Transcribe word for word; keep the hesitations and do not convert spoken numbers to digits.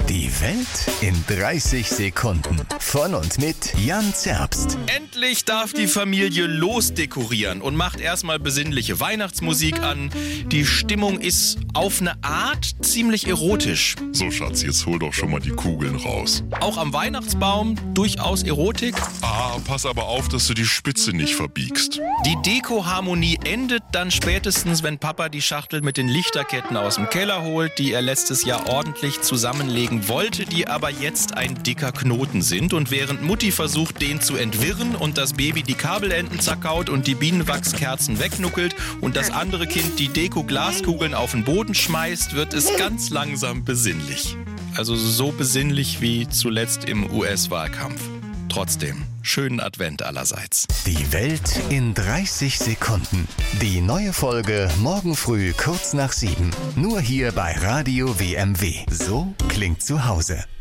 Die Welt in dreißig Sekunden. Von und mit Jan Zerbst. Endlich darf die Familie losdekorieren und macht erstmal besinnliche Weihnachtsmusik an. Die Stimmung ist auf eine Art ziemlich erotisch. So, Schatz, jetzt hol doch schon mal die Kugeln raus. Auch am Weihnachtsbaum durchaus Erotik. Ah, pass aber auf, dass du die Spitze nicht verbiegst. Die Deko-Harmonie endet dann spätestens, wenn Papa die Schachtel mit den Lichterketten aus dem Keller holt, die er letztes Jahr ordentlich zusammenlegen wollte, die aber jetzt ein dicker Knoten sind. Und während Mutti versucht, den zu entwirren und das Baby die Kabelenden zerkaut und die Bienenwachskerzen wegnuckelt und das andere Kind die Deko-Glaskugeln auf den Boden schmeißt, wird es ganz langsam besinnlich. Also so besinnlich wie zuletzt im U S-Wahlkampf. Trotzdem, schönen Advent allerseits. Die Welt in dreißig Sekunden. Die neue Folge morgen früh kurz nach sieben. Nur hier bei Radio W M W. So klingt zu Hause.